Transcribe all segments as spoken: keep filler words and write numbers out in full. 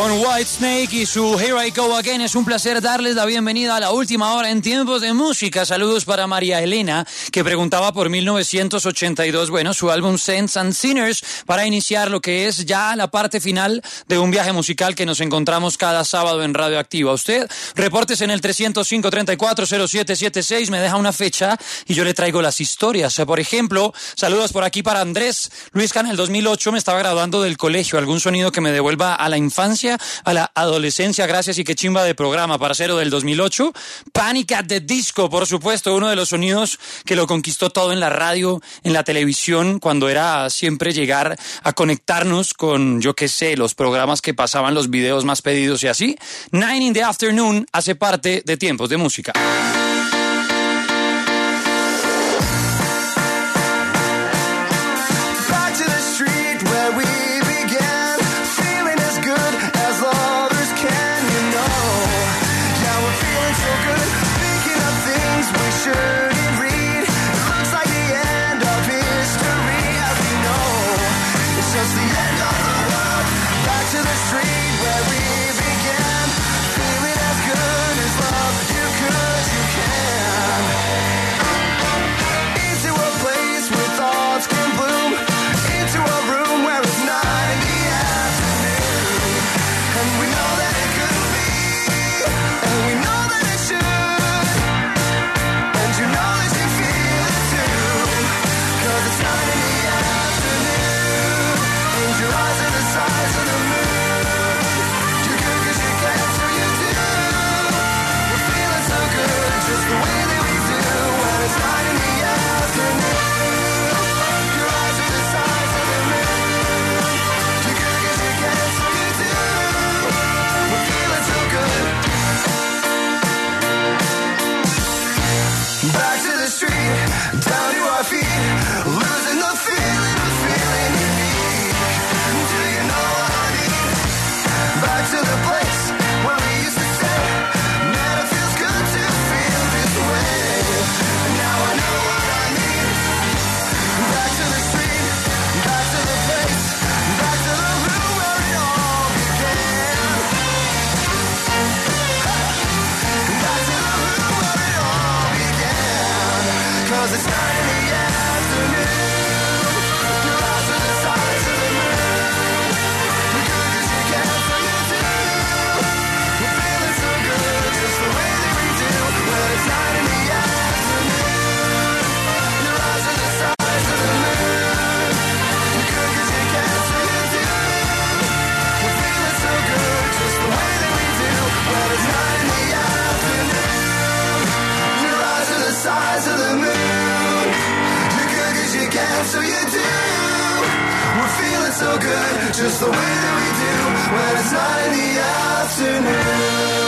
Con Whitesnake y su Here I Go Again. Es un placer darles la bienvenida a la última hora en Tiempos de Música. Saludos para María Elena, que preguntaba por mil novecientos ochenta y dos, bueno, su álbum Saints and Sinners, para iniciar lo que es ya la parte final de un viaje musical que nos encontramos cada sábado en Radio Activa. Usted, reportes en el trescientos cinco, treinta y cuatro, cero siete setenta y seis, me deja una fecha y yo le traigo las historias. Por ejemplo, saludos por aquí para Andrés. Luis, en el dos mil ocho me estaba graduando del colegio. ¿Algún sonido que me devuelva a la infancia, a la adolescencia? Gracias y qué chimba de programa, parcero del dos mil ocho. Panic at the Disco, por supuesto, uno de los sonidos que lo conquistó todo en la radio, en la televisión, cuando era siempre llegar a conectarnos con, yo qué sé, los programas que pasaban los videos más pedidos y así. Nine in the Afternoon hace parte de Tiempos de Música. Just the way that we do when it's not in the afternoon.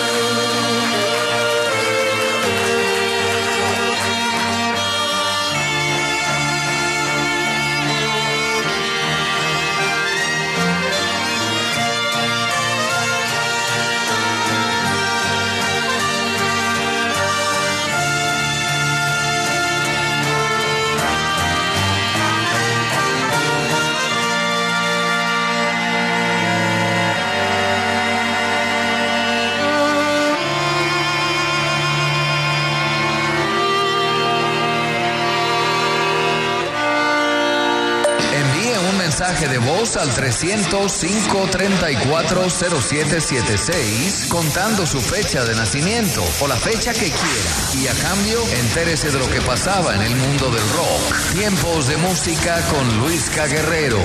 Mensaje de voz al trescientos cinco, treinta y cuatro, cero siete setenta y seis contando su fecha de nacimiento o la fecha que quiera y a cambio entérese de lo que pasaba en el mundo del rock. Tiempos de Música con Luisca Guerrero.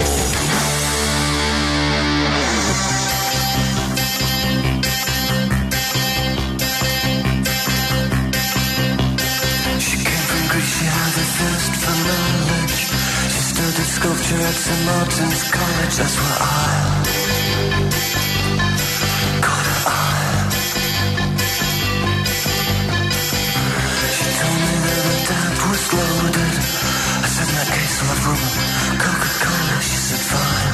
Sculpture at Saint Martin's College, that's where I got her eye. She told me that her dad was loaded. I said, in that case, I'll have rum and Coca-Cola. She said, fine.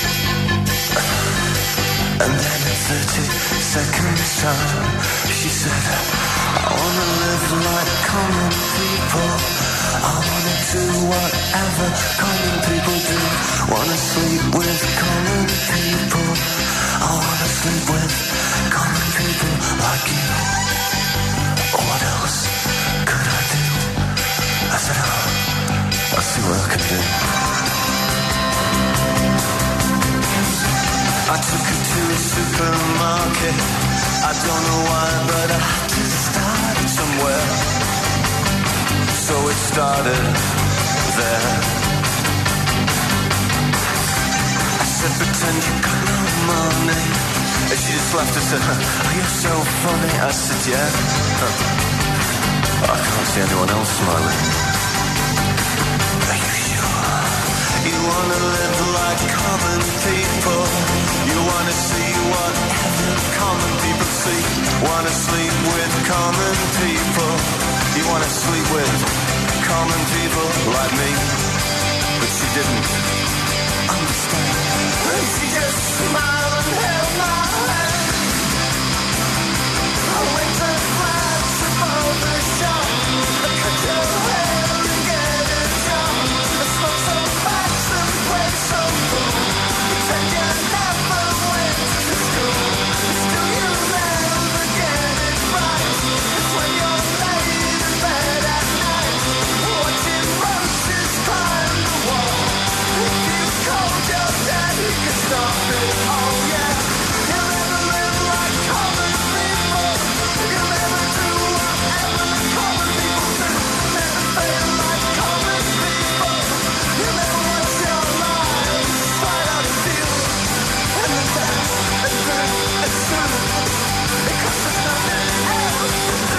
And then in thirty seconds time, she said, I wanna live like common people. I wanna do whatever common people do. Wanna sleep with common people. I wanna sleep with took her to a supermarket. I don't know why, but I had to start somewhere. So it started there. I said, pretend you got no money. And she just laughed and said, oh, you're so funny. I said, yeah. Huh. I can't see anyone else smiling. Are you sure? You wanna live like common people. You wanna see whatever common people see. Wanna sleep with common people. You wanna sleep with common people like me. But she didn't understand. And she just smiled and held my hand. I went to flats above the shop. I cut your hair and get a job. I smoked some packs and played some pool. Pretend you never went to school. Still you never get it right. It's when you're laid in bed at night, watching roses climb the wall. If you called your dad, he could stop it. Oh yeah, you'll never live like common people. You'll never do whatever common people do. Never feel like common people. You'll never watch your life slide out of view. And the dance and drink and soon, because there's nothing else to do.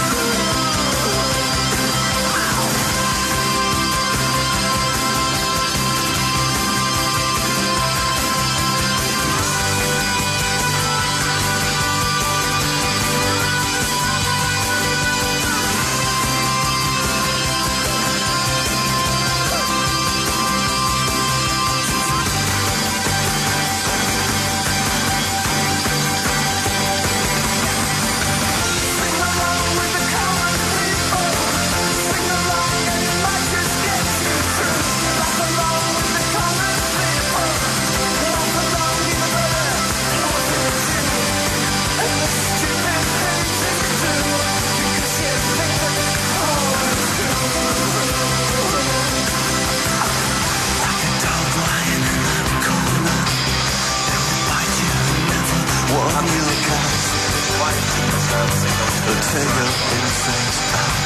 Sing along with the common people. Sing along and it might just get you through. Laugh along with the common people. Laugh along even though they're laughing at you. And the stupid things that you do, because you think that all is cool. Like a dog lying in that corner. They will bite you and never warn you. The cat will take your insides out.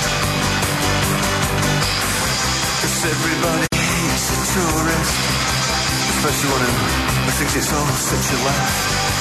'Cause everybody hates a tourist, especially one who thinks it's all such a laugh.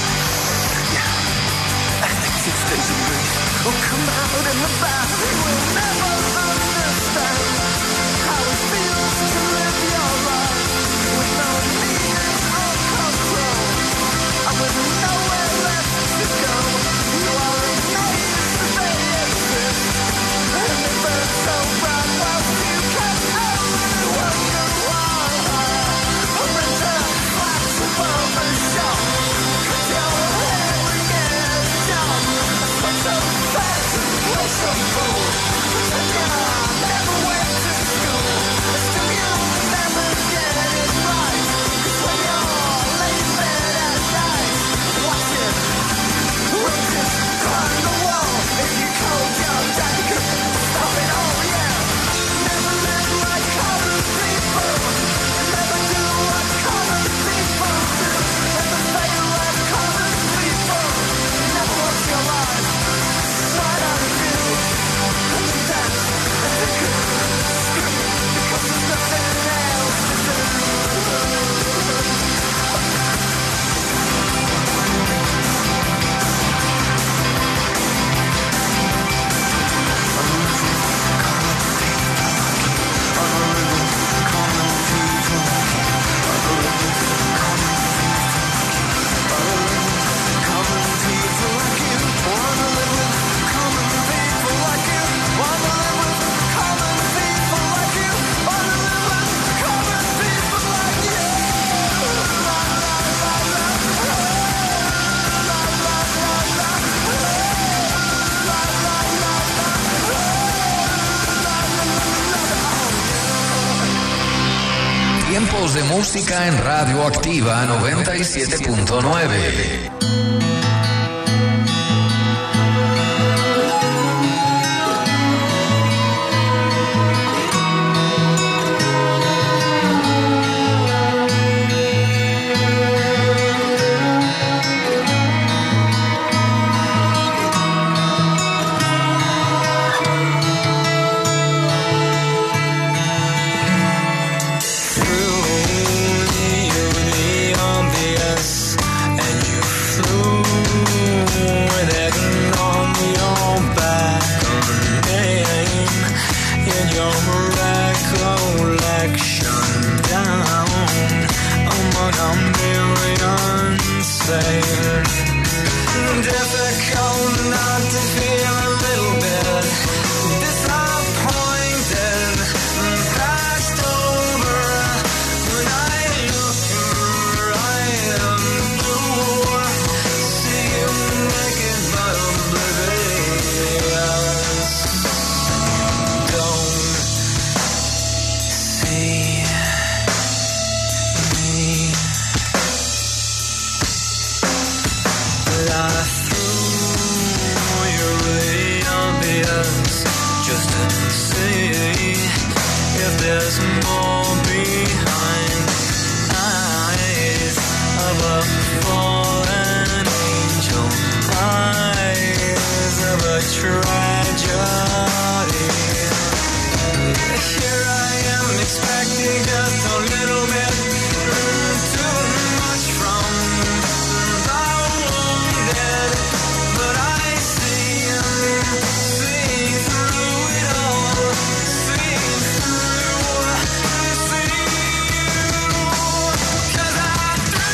Yeah, and the kids days of grief will come out in the bath. They will never understand how it feels to live your life with no meaning or control, and with nowhere left to go. You are amazed that they exist, and they burn so bright whilst you can't help but wonder why. I went to flats above the shop, cut your hair and get a job. I smoked some fags and played some pool. Pretend you never went to school. Still you never get it right. 'Cause when you're laid in bed at night, watching roses climb the wall. If you called your dad, you could stop it all, yeah. Never live like common people. Never do what common people do. Never fail like common people. Never watch your life slide out of view. And the dance and the good scream, because there's nothing else to do. Tiempos de música en Radio Activa noventa y siete punto nueve. me, me. But I threw you away obvious just to see if there's more behind eyes of a fallen angel, eyes of a tragedy. Here I am expecting just a little bit too much from the wounded, but I see, see through it all, see through, see you, 'cause I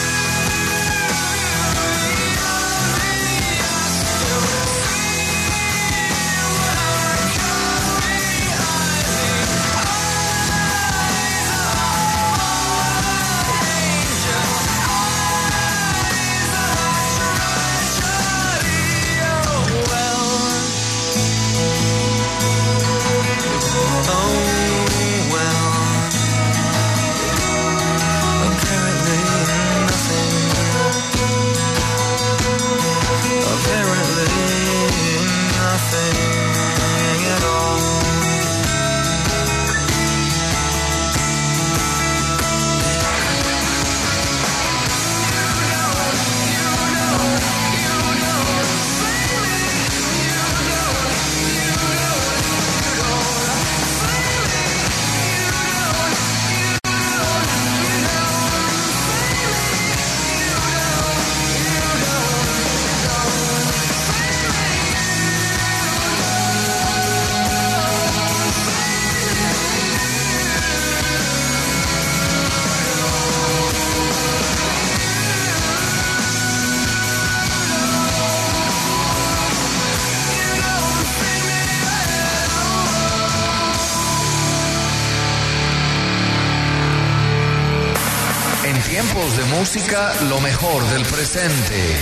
Tiempos de música, lo mejor del presente.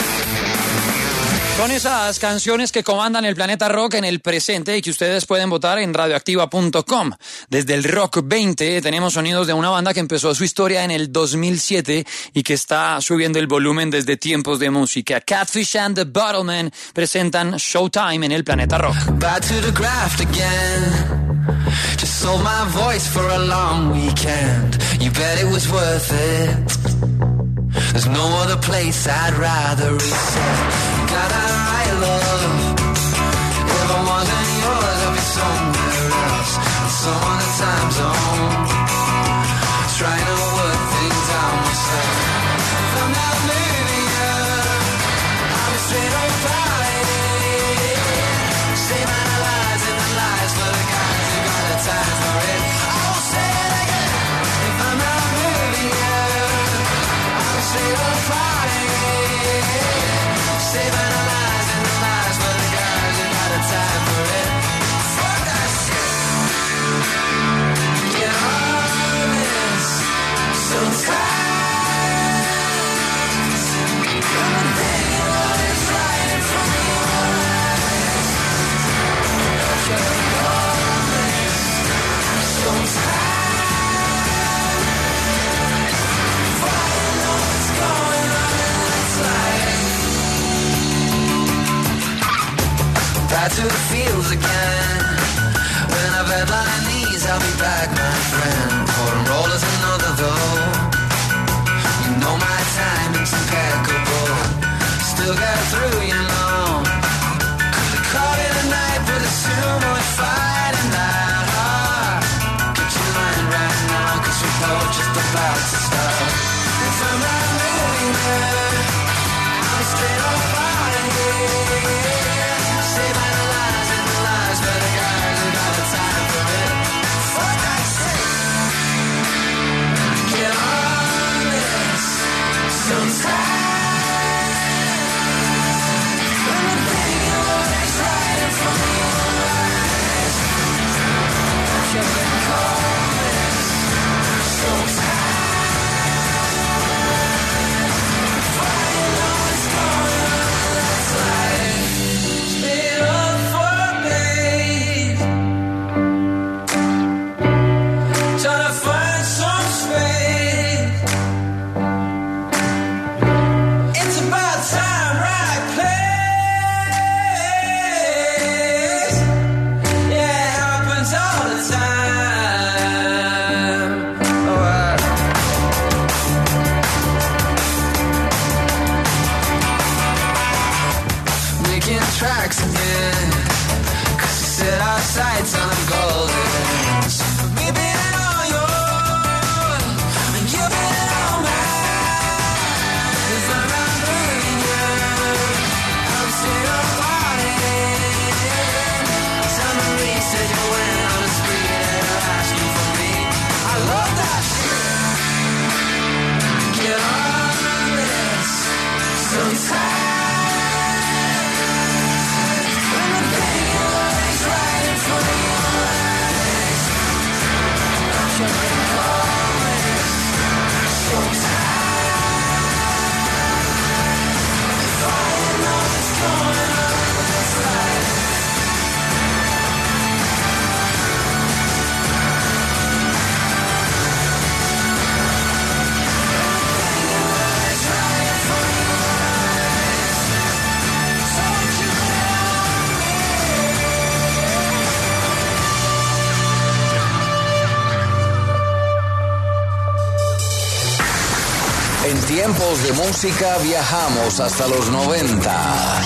Son esas canciones que comandan el planeta rock en el presente y que ustedes pueden votar en radioactiva punto com. Desde el Rock veinte tenemos sonidos de una banda que empezó su historia en el dos mil siete y que está subiendo el volumen desde Tiempos de música. Catfish and the Bottlemen presentan Showtime en el planeta rock. Back to the graft again. Just sold my voice for a long weekend. You bet it was worth it. There's no other place I'd rather reset. Got that right, love. If I wasn't yours, I'd be somewhere else. In some other time zone. Trying to work things out myself. If I'm not living up, I'll be straight up Friday. Saving the lies and the lies for the guys who got the time for it. I won't say it again. If I'm not living up, I'll be straight up Friday. Saving the lies and the lies for the guys who got the time for it. Fuck that shit. Get on this. So tired. Gonna think what is right in front of your eyes. Get on this. So tired. Fighting all that's going on inside. Back to the fields again. When I've had my knees, I'll be back, my friend. Pour and roll is another though. You know my timing's impeccable. Still got through, you know. Could've caught it at night, but it's too much fighting that hard. Get your mind right now, 'cause we're both just about to start. If I'm not living there, I'll be straight up fighting here. Saving the lies and the lies for the guys who got the time for it. Fuck that shit. tiempos de música viajamos hasta los noventa.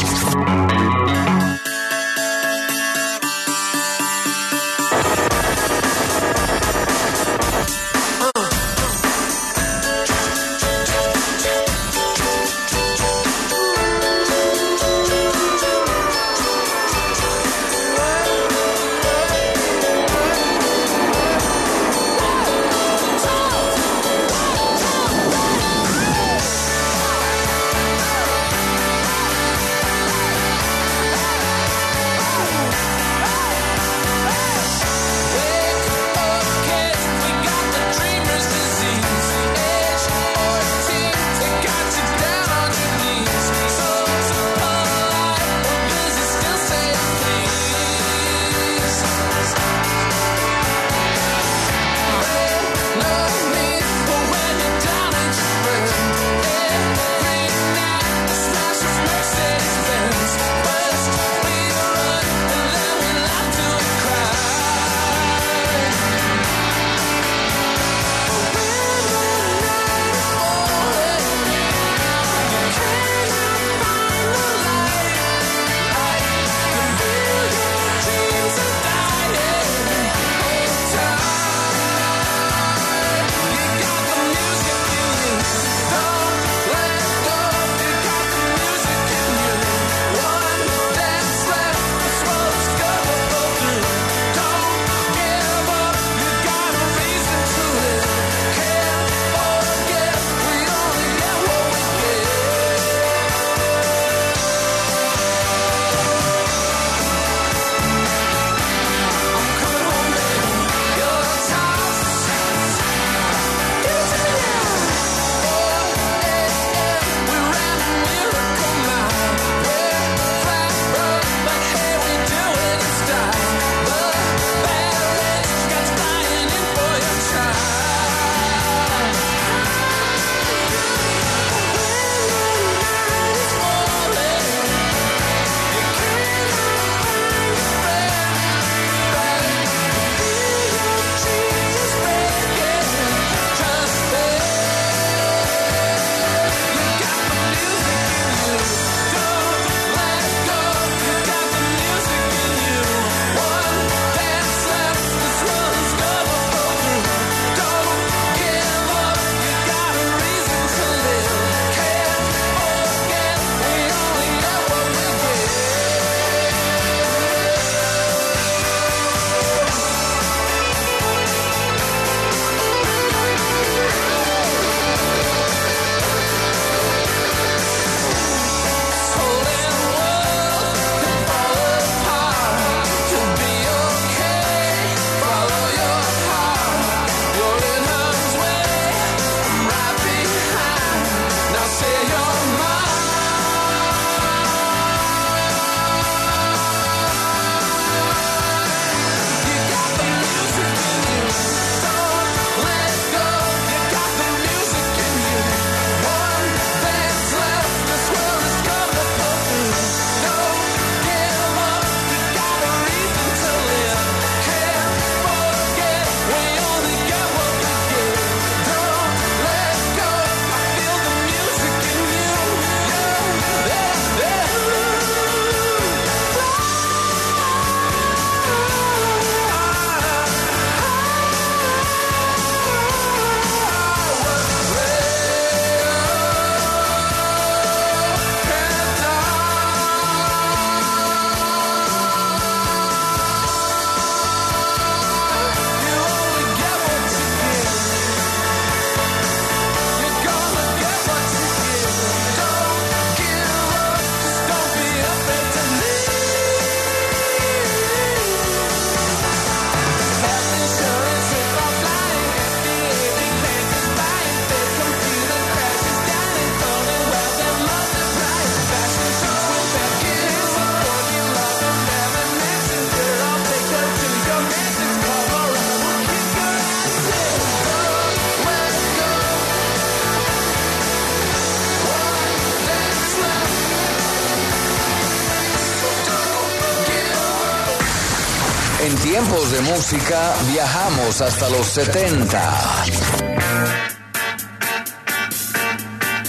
En tiempos de música viajamos hasta los setenta.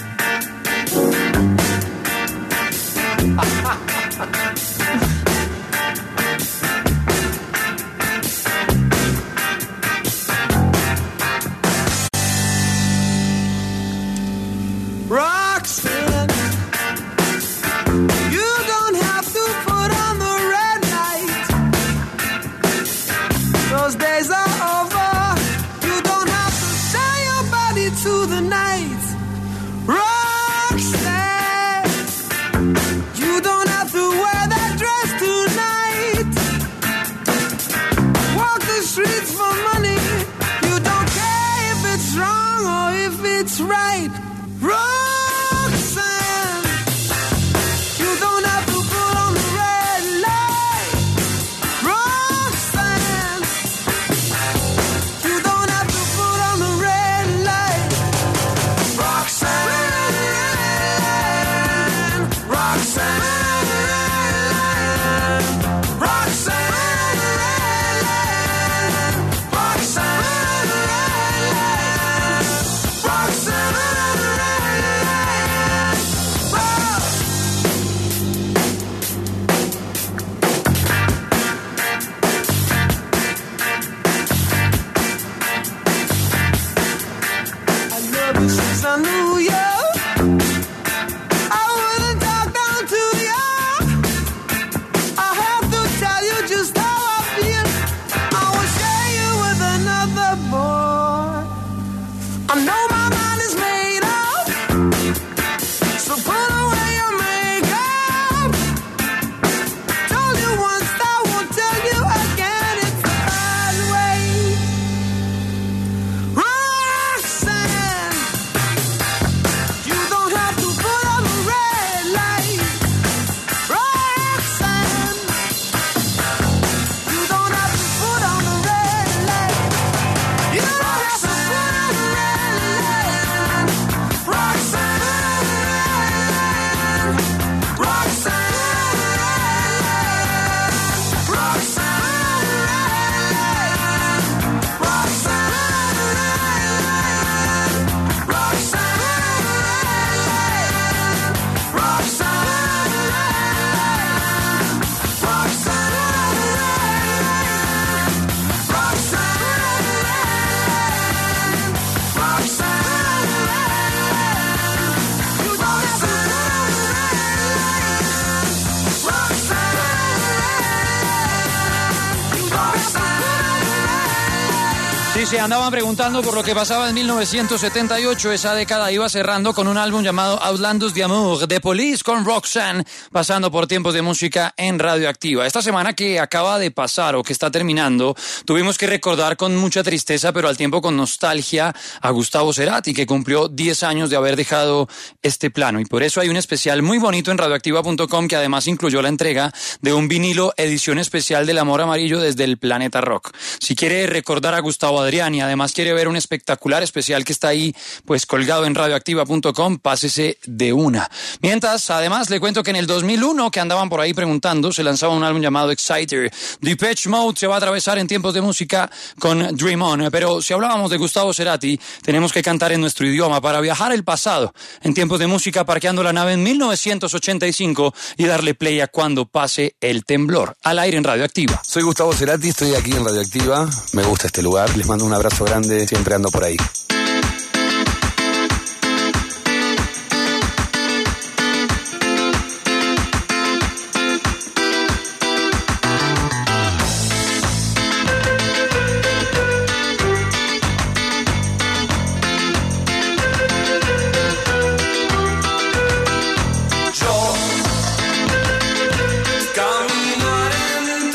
it's right. Roxanne, you don't have to put on the red light. Roxanne, you don't have to put on the red light. Roxanne, Roxanne, Roxanne, Roxanne, Roxanne. Since I knew you, I wouldn't talk down to you. I have to tell you just how I feel. I will share you with another boy. I know my mind is made up, so put away your makeup. Told you once, I won't tell you again. It's the hard way. Roxanne, you don't have to put on the red light. Roxanne, you don't have to put on the red light. You don't have to put on the red light. Roxanne, Roxanne, Roxanne, Roxanne, Sí, se andaban preguntando por lo que pasaba en mil novecientos setenta y ocho. Esa década iba cerrando con un álbum llamado Outlandos d'Amour, de Police con Roxanne, pasando por tiempos de música en Radioactiva. Esta semana que acaba de pasar o que está terminando, tuvimos que recordar con mucha tristeza, pero al tiempo con nostalgia, a Gustavo Cerati, que cumplió diez años de haber dejado este plano. Y por eso hay un especial muy bonito en radioactiva punto com que además incluyó la entrega de un vinilo edición especial del Amor Amarillo desde el Planeta Rock. Si quiere recordar a Gustavo Adrián y además quiere ver un espectacular especial que está ahí pues colgado en radioactiva punto com, pásese de una. Mientras, además, le cuento que en el dos mil uno, que andaban por ahí preguntando, se lanzaba un álbum llamado Exciter. Depeche Mode se va a atravesar en tiempos de música con Dream On, pero si hablábamos de Gustavo Cerati, tenemos que cantar en nuestro idioma para viajar al pasado, en tiempos de música, parqueando la nave en mil novecientos ochenta y cinco y darle play a Cuando pase el temblor, al aire en Radioactiva. Soy Gustavo Cerati, estoy aquí en Radioactiva, me gusta este lugar, les mando un abrazo grande, siempre ando por ahí.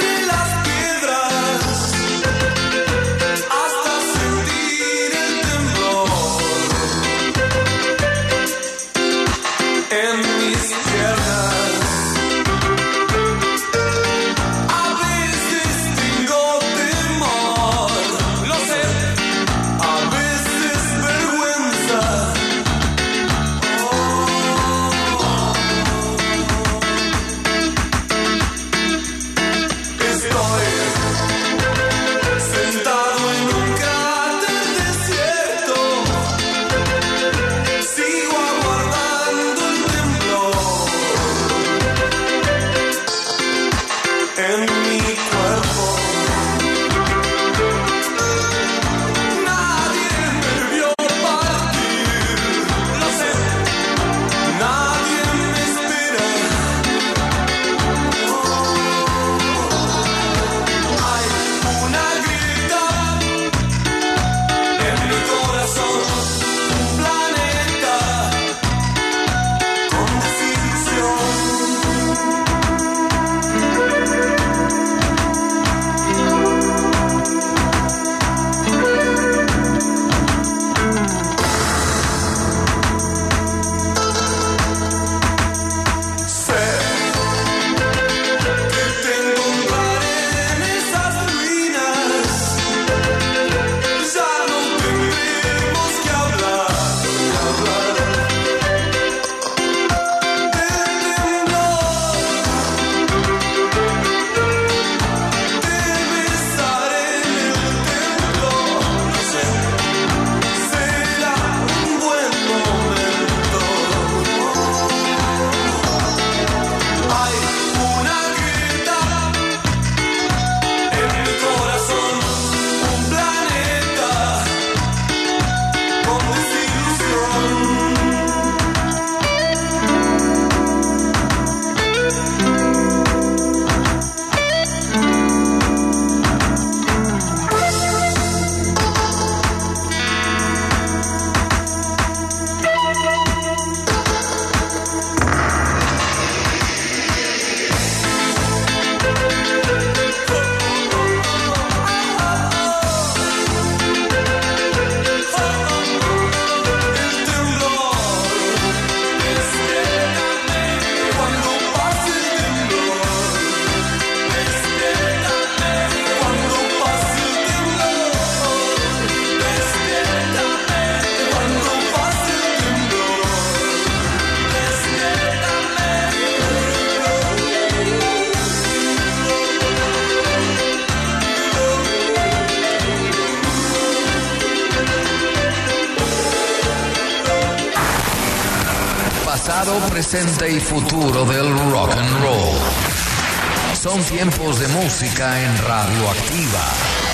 Hasta sentir el temblor. pasado, presente y futuro del rock and roll. Son tiempos de música en Radioactiva.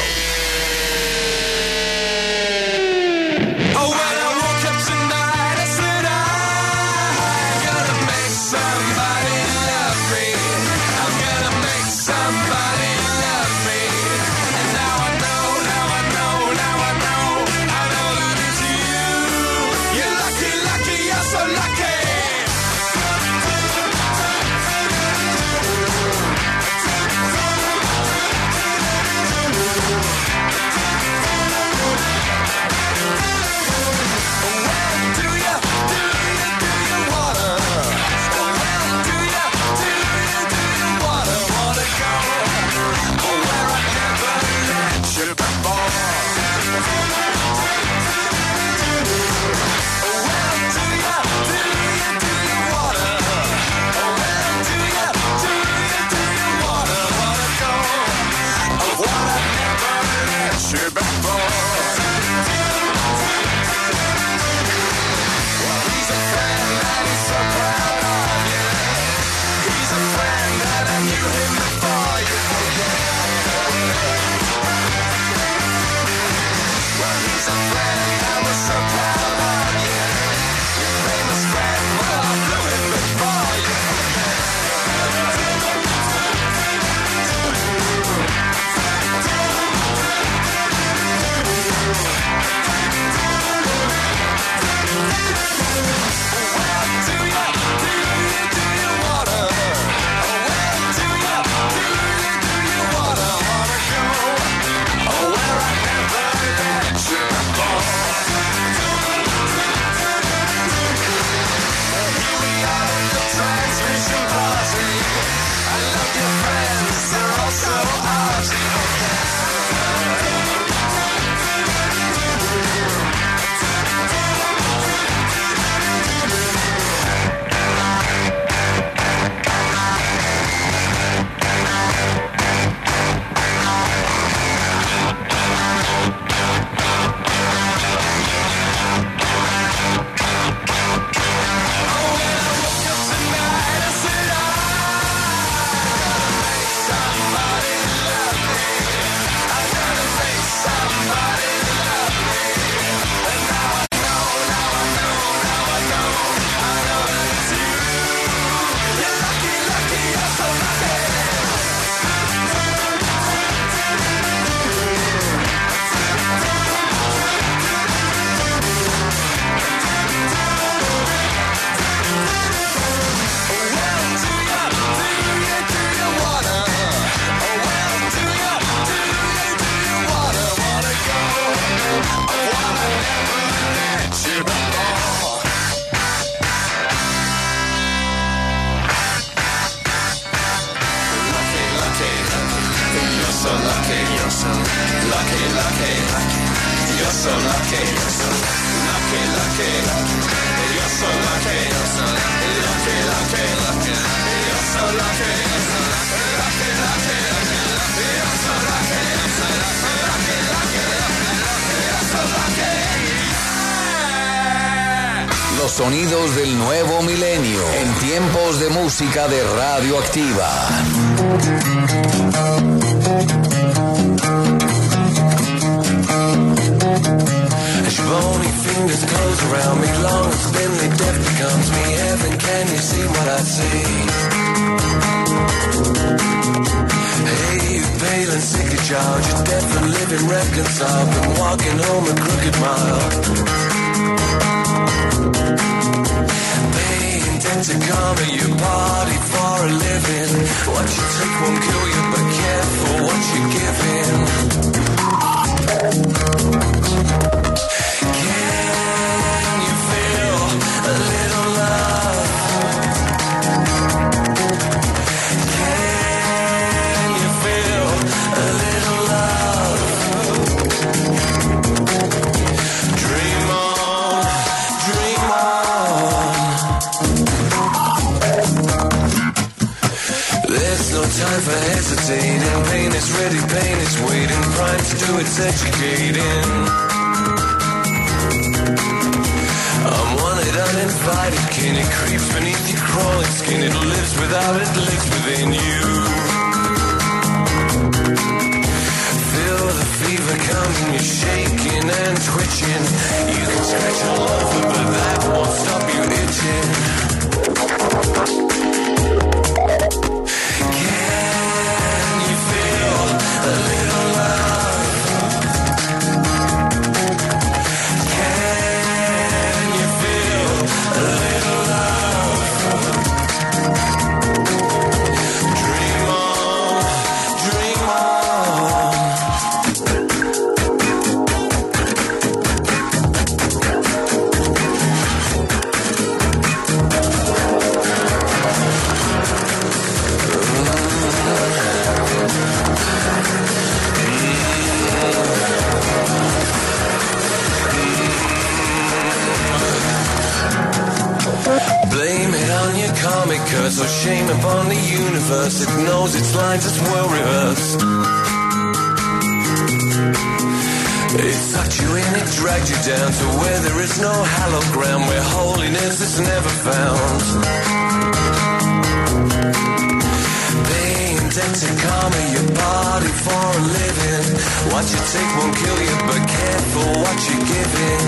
Los sonidos del nuevo milenio en tiempos de música de Radioactiva. As your bony fingers close around me, long as thinly death becomes me heaven. Can you see what I see? Hey, you pale and sick at charge, you're deaf and living reconciled. Been walking home a crooked mile. Paying debt to karma, you party for a living. What you take won't kill you, but careful what you're giving. Can you feel a little love? Can you feel a little love? Dream on, dream on. There's no time for hesitating. Pain is ready, pain is waiting. Crime to do its educating. I'm wanted, uninvited. bite it, can it creeps beneath your crawling skin. It lives without it, lives within you. Feel the fever coming, you're shaking and twitching. You can scratch all over, but that won't stop you itching. Can you feel a little love? Can you feel a little love? Dream on, dream on. Blame it on your comic curse, or shame upon the universe. It knows its lines as well reversed. It sucked you in, it dragged you down to where there is no hallowed ground, where holiness is never found. They intend to karma your body for a living. What you take won't kill you, but careful what you're giving.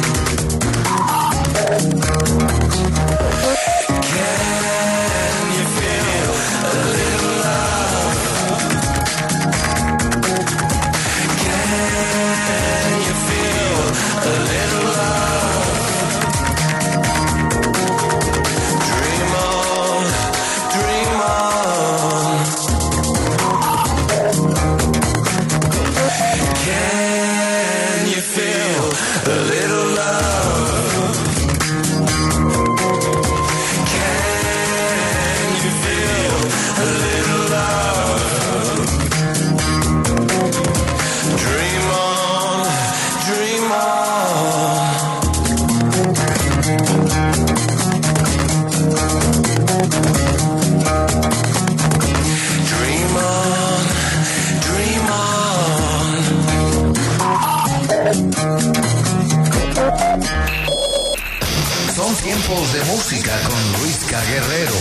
Can you feel a little love? Can you feel a little love? Dream on, dream on. Can you feel a little love? A little love. Dream on, dream on. Dream on, dream on. Son tiempos de música con Luisca Guerrero.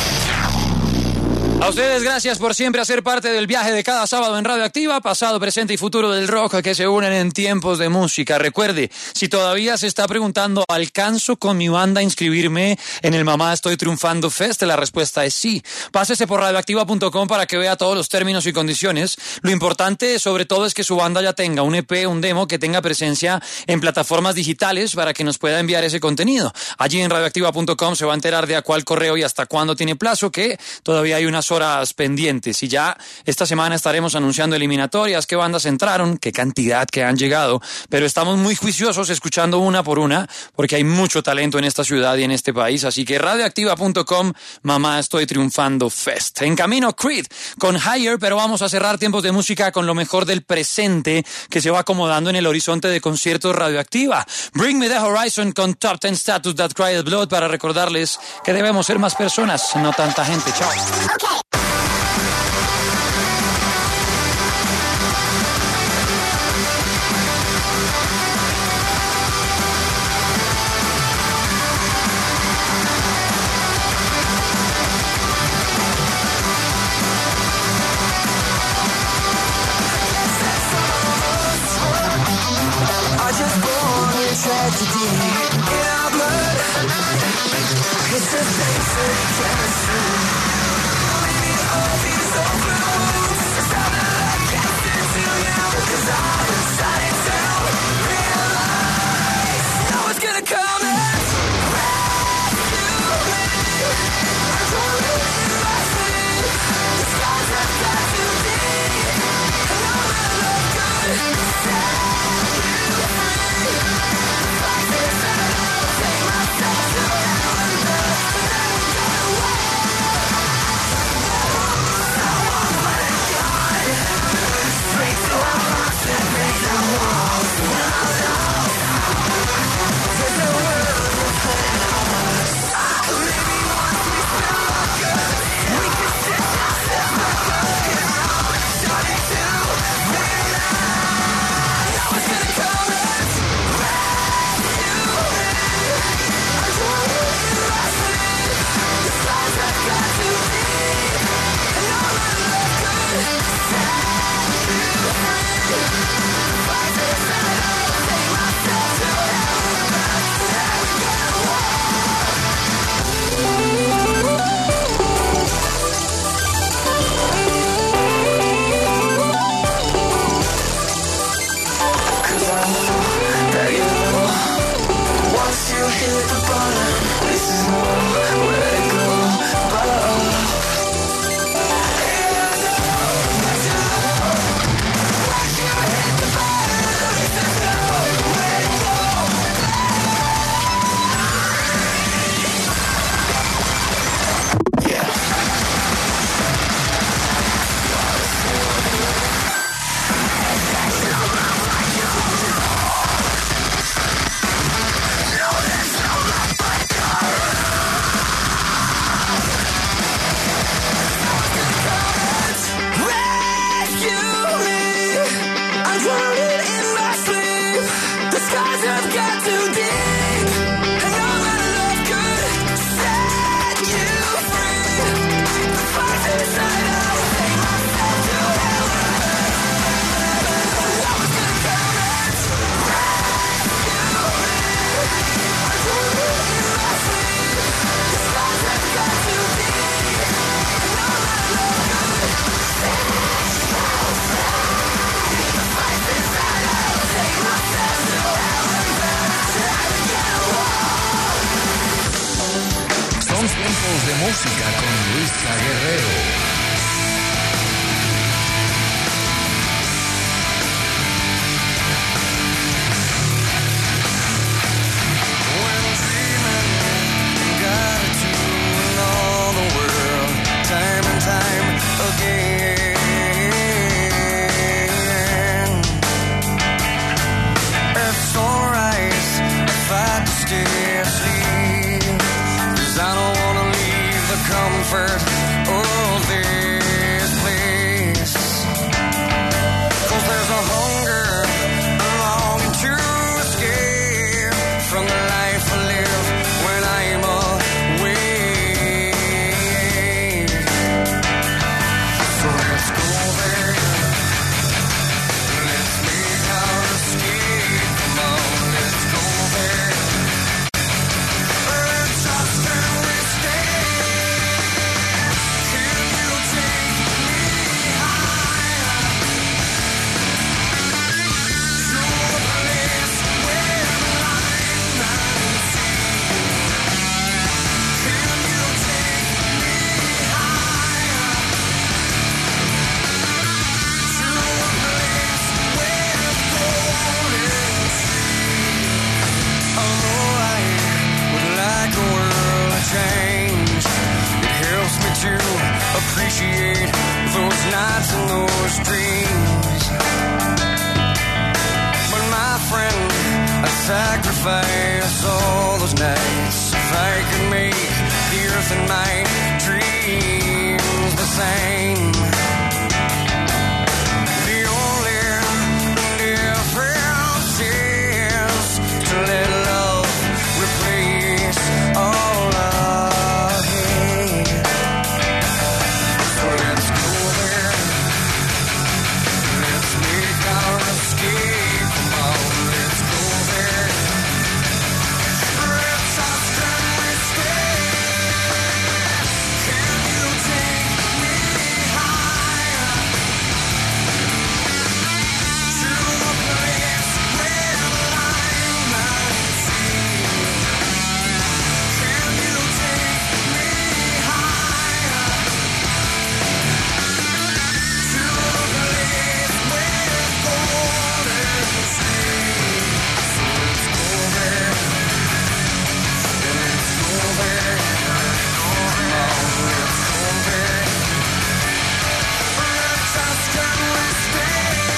A ustedes, gracias por siempre hacer parte del viaje de cada sábado en Radioactiva, pasado, presente y futuro del rock que se unen en tiempos de música. Recuerde, si todavía se está preguntando, ¿alcanzo con mi banda a inscribirme en el Mamá Estoy Triunfando Fest? La respuesta es sí. Pásese por radioactiva punto com para que vea todos los términos y condiciones. Lo importante, sobre todo, es que su banda ya tenga un E P, un demo, que tenga presencia en plataformas digitales para que nos pueda enviar ese contenido. Allí en radioactiva punto com se va a enterar de a cuál correo y hasta cuándo tiene plazo, que todavía hay unas horas pendientes, y ya esta semana estaremos anunciando eliminatorias, qué bandas entraron, qué cantidad que han llegado, pero estamos muy juiciosos escuchando una por una porque hay mucho talento en esta ciudad y en este país, así que radioactiva punto com, Mamá Estoy Triunfando Fest. En camino Creed con Higher, pero vamos a cerrar tiempos de música con lo mejor del presente que se va acomodando en el horizonte de conciertos Radioactiva. Bring Me the Horizon con Top ten Status That Cried Blood, para recordarles que debemos ser más personas, no tanta gente. Chao. Okay. Tragedy in our blood. It's a basic chemistry. Maybe all these open wounds is how the light gets into you. 'Cause I decided to realize no one's gonna come and rescue me. I don't realize it. The skies have got too deep, and I'm gonna look good. Set you free. Like this, and I'll take myself to hell and back. Never got away. I won't let it go. Straight to our hearts and break the walls. No, no. There's no way. Tiempos de música con Luisca Guerrero. Comfort of this place, 'cause there's a hunger, a longing to escape from the life I live when I'm away. So let's go there, let's make our escape. Come on, let's go there. Let's just and we stay. Change. It helps me to appreciate those nights and those dreams. But my friend, I'd sacrifice all those nights if I could make the earth and my dreams the same. The only difference is to let love replace all love. So let's go there. Let's make our escape. Come on, let's go there. Let's just and we stay. Can you take me higher to a place where the line might see? Can you take me higher to a place where golden streams? So let's go there. Let's go there. Come on, let's go there. Let's just and we stay.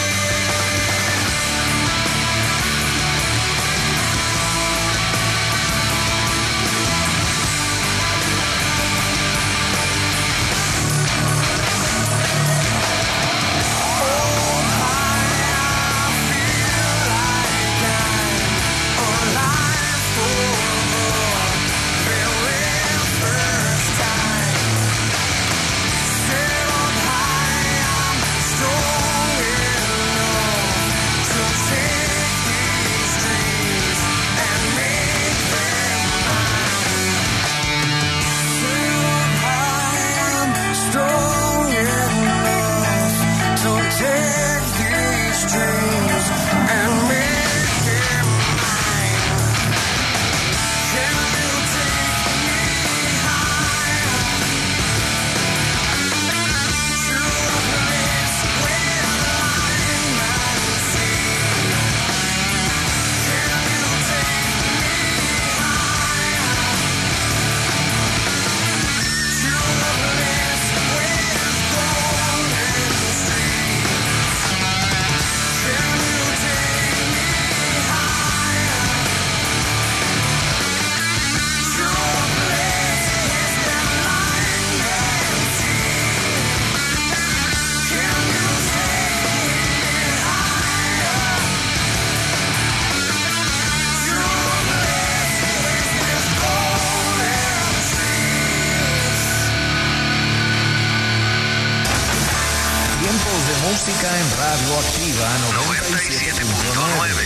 Tiempos de música en Radio Activa noventa y siete punto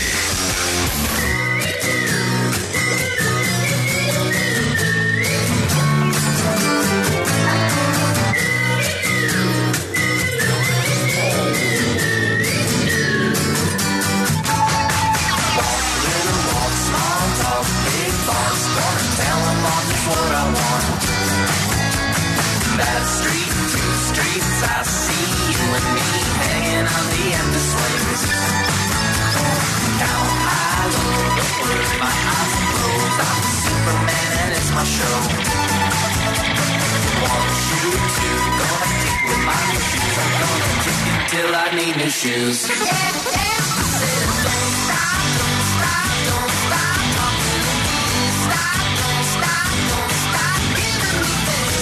nueve. Small talk, big thoughts, gonna tell them all just what I want. that street, two streets, I see you and me hanging on the empty swings. Down high, low, with my eyes closed, I'm Superman and it's my show. One, two, two, gonna kick with my new shoes. I'm gonna kick until I need new shoes. Yeah, yeah, I said don't stop, don't stop, don't stop talking to me. Stop, don't stop, don't stop giving me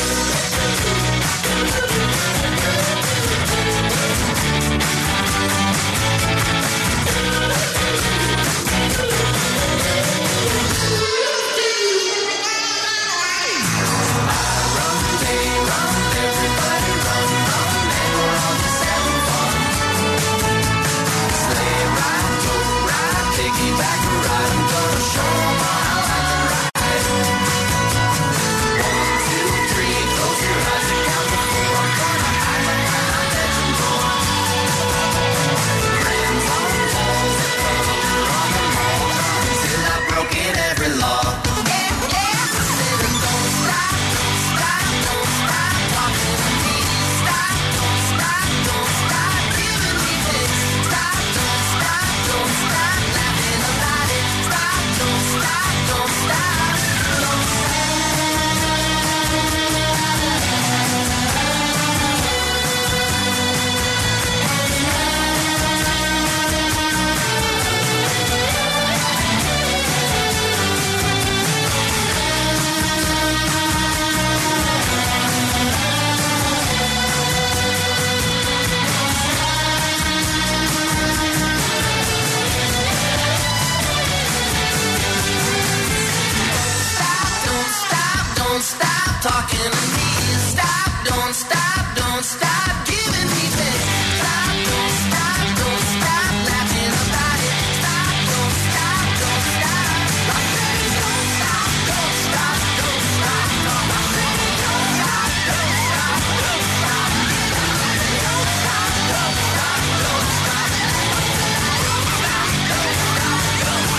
talking to me. Stop, don't stop, don't stop giving me this. Stop, don't stop, don't stop laughing about it. Stop, don't stop, don't stop. I say don't stop, don't stop, don't stop. I say don't stop, don't stop, don't stop. Don't stop, don't stop, don't stop. Don't stop, don't stop, don't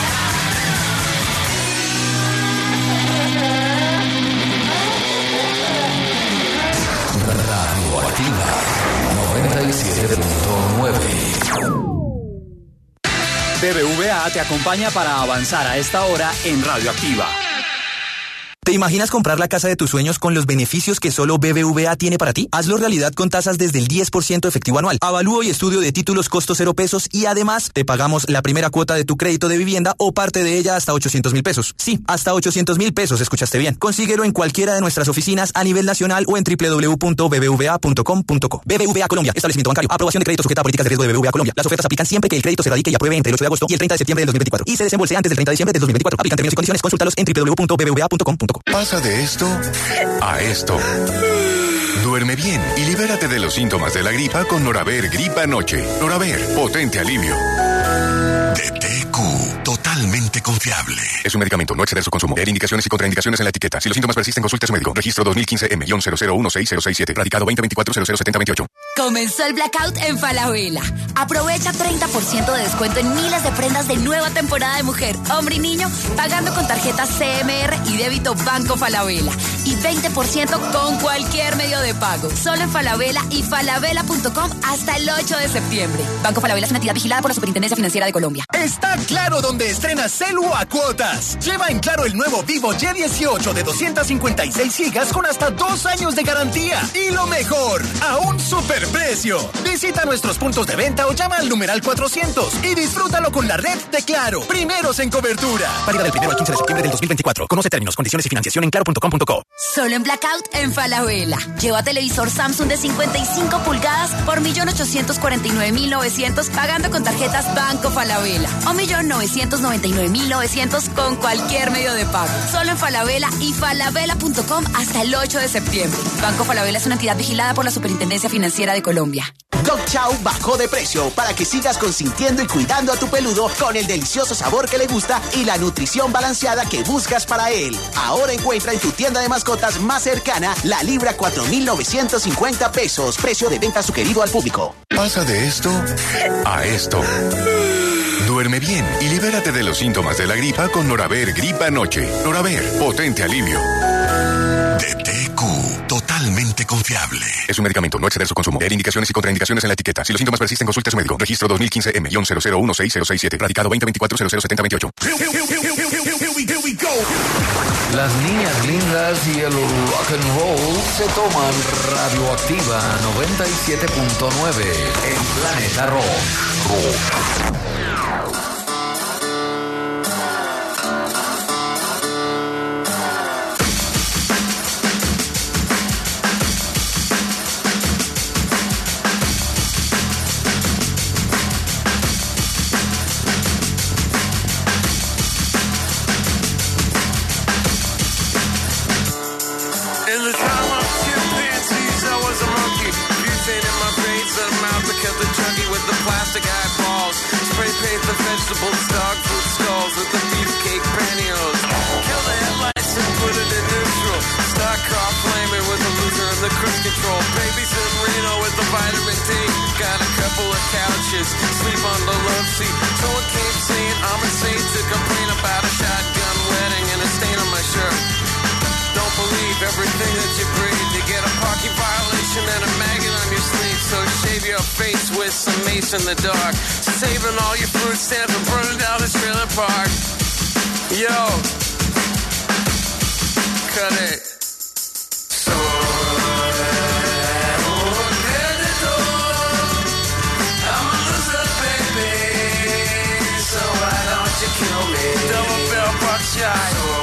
Radioactiva noventa y siete punto nueve. B B V A te acompaña para avanzar a esta hora en Radioactiva. ¿Te imaginas comprar la casa de tus sueños con los beneficios que solo B B V A tiene para ti? Hazlo realidad con tasas desde el diez por ciento efectivo anual. Avalúo y estudio de títulos costo cero pesos y además te pagamos la primera cuota de tu crédito de vivienda o parte de ella hasta ochocientos mil pesos. Sí, hasta ochocientos mil pesos, escuchaste bien. Consíguelo en cualquiera de nuestras oficinas a nivel nacional o en doble u doble u doble u punto b b v a punto com punto co. B B V A Colombia, establecimiento bancario. Aprobación de crédito sujeta a políticas de riesgo de B B V A Colombia. Las ofertas aplican siempre que el crédito se radique y apruebe entre el ocho de agosto y el treinta de septiembre del dos mil veinticuatro y se desembolse antes del treinta de diciembre del dos mil veinticuatro. Aplican términos y condiciones. Consúltalos en doble u doble u doble u punto b b v a punto com punto co. Pasa de esto a esto. Duerme bien y libérate de los síntomas de la gripa con Noraver Gripa Noche. Noraver, potente alivio. D T Q, totalmente confiable. Es un medicamento, no exceder su consumo. Leer indicaciones y contraindicaciones en la etiqueta. Si los síntomas persisten, consulte a su médico. Registro dos mil quince M cero cero uno seis cero seis siete. Radicado veinte veinticuatro cero cero setenta veintiocho. Comenzó el blackout en Falabella. Aprovecha treinta por ciento de descuento en miles de prendas de nueva temporada de mujer, hombre y niño, pagando con tarjetas C M R y débito Banco Falabella. Y veinte por ciento con cualquier medio de pago. Solo en Falabella y falabella punto com hasta el ocho de septiembre. Banco Falabella es una entidad vigilada por la Superintendencia Financiera de Colombia. Está claro donde estrenas Celu a cuotas. Lleva en Claro el nuevo Vivo Y dieciocho de doscientas cincuenta y seis gigas con hasta dos años de garantía. Y lo mejor, a un superprecio. Visita nuestros puntos de venta o llama al numeral cuatrocientos y disfrútalo con la red de Claro. Primeros en cobertura. Válida del primero al quince de septiembre del dos mil veinticuatro. Conoce términos, condiciones y financiación en claro punto com punto co. Solo en blackout en Falabella. Lleva televisor Samsung de cincuenta y cinco pulgadas por un millón ochocientos cuarenta y nueve mil novecientos pagando con tarjetas Banco Falabella. O un millón novecientos noventa y nueve mil novecientos con cualquier medio de pago. Solo en Falabella y falabella punto com hasta el ocho de septiembre. Banco Falabella es una entidad vigilada por la Superintendencia Financiera de Colombia. Dog Chow bajó de precio para que sigas consintiendo y cuidando a tu peludo con el delicioso sabor que le gusta y la nutrición balanceada que buscas para él. Ahora encuentra en tu tienda de mascotas más cercana la libra cuatro mil novecientos cincuenta pesos, precio de venta sugerido al público. Pasa de esto a esto. Duerme bien y libérate de los síntomas de la gripa con Noraver Gripa Noche. Noraver, potente alivio. D T Q, total totalmente confiable. Es un medicamento, no exceder su consumo. Leer indicaciones y contraindicaciones en la etiqueta. Si los síntomas persisten, consulte a su médico. Registro dos mil quince M cero cero uno seis cero seis siete. Radicado veinte veinticuatro cero cero setenta veintiocho. Las niñas lindas y el rock and roll se toman Radioactiva noventa y siete punto nueve en Planeta Rock. Rock. Vegetables, dog food skulls with the beefcake pantyhose. Kill the headlights and put it in neutral. Stock car flaming with the loser and the cruise control. Babies in Reno with the vitamin D. Got a couple of couches, sleep on the love seat. Someone came saying I'm insane to complain about a shotgun wedding and a stain on my shirt. Don't believe everything that you breathe. You get a parking violation and a maggot on your sleeve. So shave your face with some mace in the dark. Saving all your fruit stamps and burning down this trailer park. Yo, cut it. So, I'm a loser, baby. So why don't you kill me? Double barrel buckshot. So,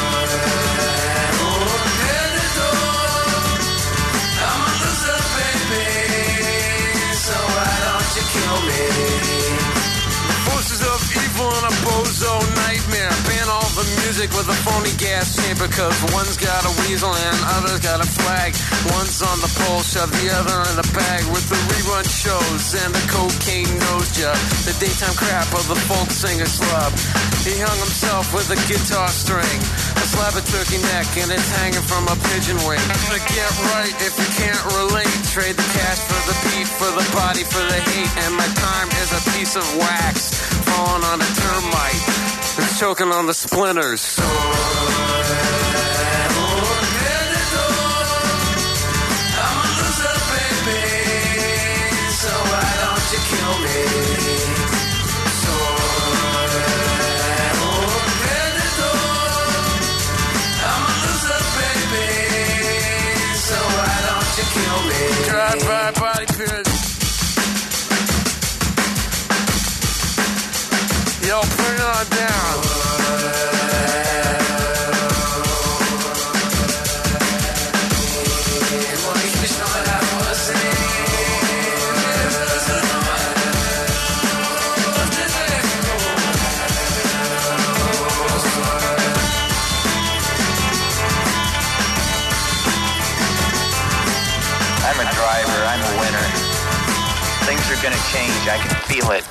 kill me. Forces of evil and a bozo nightmare. Ban all the music with a phony gas chamber. Cause one's got a weasel and other's got a flag. One's on the pole, shove the other in a bag. With the rerun shows and the cocaine nose job. The daytime crap of the folk singer slub. He hung himself with a guitar string. A slab of turkey neck and it's hanging from a pigeon wing. To get right if you can't relate. Trade the cash for the beat, for the body, for the hate. And my time is a piece of wax falling on a termite. It's choking on the splinters. So, I'm a loser, baby. So why don't you kill me? So, I'm a loser, baby. So why don't you kill me? Drive-by body pierce. Yo, bring it on down. I'm a driver. I'm a winner. Things are gonna change. I can feel it.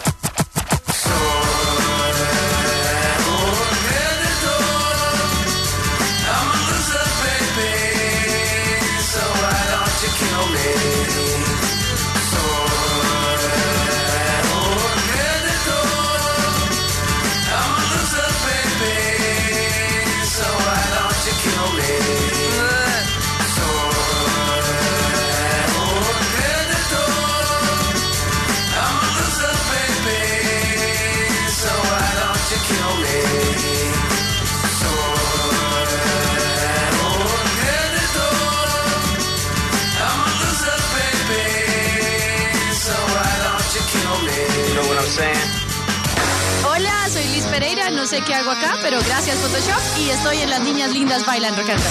Kill me. So, I'm a loser, baby. So why don't you kill me? So, I'm a loser, baby. So why don't you kill me? Hola, soy Liz Pereira, no sé qué hago acá, pero gracias Photoshop y estoy en Las Niñas Lindas Bailan Rock and Roll.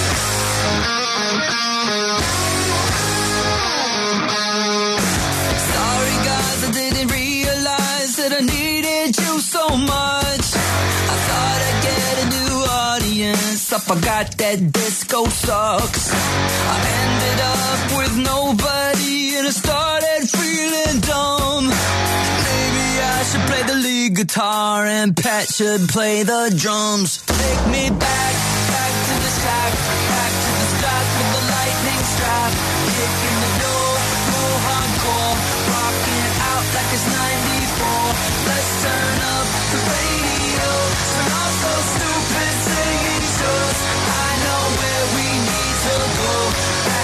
Sorry guys, I didn't realize that I needed you so much. I thought I'd get a new audience. I forgot that disco sucks. I ended up with nobody and I started feeling dumb. Maybe I should play the lead guitar and Pat should play the drums. Take me back, back to the shack, back to the start with the lightning strap. Kicking the door, go hardcore, rocking out like it's ninety-four. Let's turn up the radio, turn off those stupid singing shows. I know where we need to go.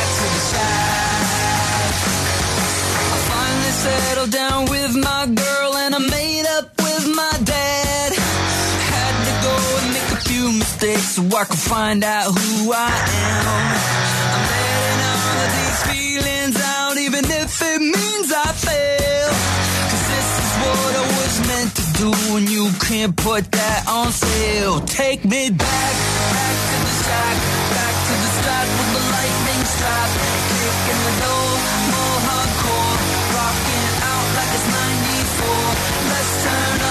mistakes so I can find out who I am. I'm letting all of these feelings out, even if it means I fail. Cause this is what I was meant to do, and you can't put that on sale. Take me back, back to the shack, back to the start with the lightning strap. Kicking the door, more hardcore, rocking out like it's ninety-four. Let's turn